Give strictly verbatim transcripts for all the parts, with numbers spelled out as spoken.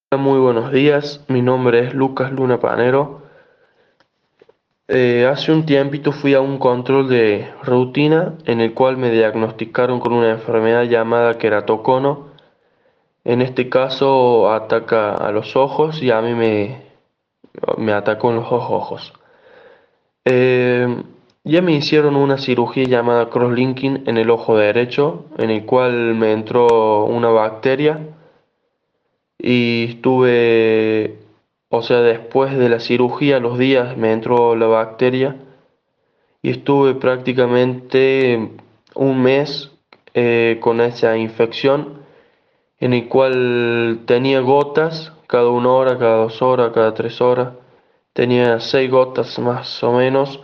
Muy buenos días, mi nombre es Lucas Luna Panero. Eh, hace un tiempito fui a un control de rutina en el cual me diagnosticaron con una enfermedad llamada queratocono. En este caso ataca a los ojos y a mí me, me atacó en los dos ojos. Eh, ya me hicieron una cirugía llamada crosslinking en el ojo derecho, en el cual me entró una bacteria y estuve, o sea, después de la cirugía, los días me entró la bacteria y estuve prácticamente un mes eh, con esa infección en el cual tenía gotas cada una hora, cada dos horas, cada tres horas. Tenía seis gotas más o menos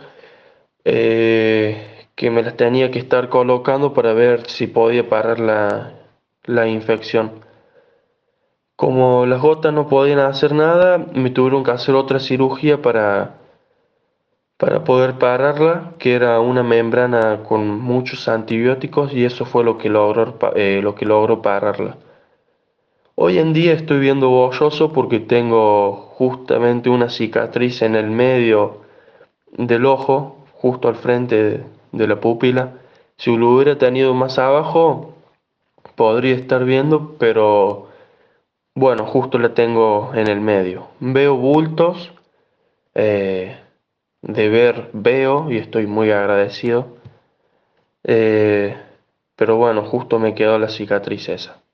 eh, que me las tenía que estar colocando para ver si podía parar la, la infección. Como las gotas no podían hacer nada, me tuvieron que hacer otra cirugía para, para poder pararla, que era una membrana con muchos antibióticos y eso fue lo que logró, pa- eh, lo que logró pararla. Hoy en día estoy viendo borroso porque tengo justamente una cicatriz en el medio del ojo, justo al frente de, de la pupila. Si lo hubiera tenido más abajo, podría estar viendo, pero bueno, justo la tengo en el medio. Veo bultos, eh, de ver veo y estoy muy agradecido. Eh, pero bueno, justo me quedó la cicatriz esa.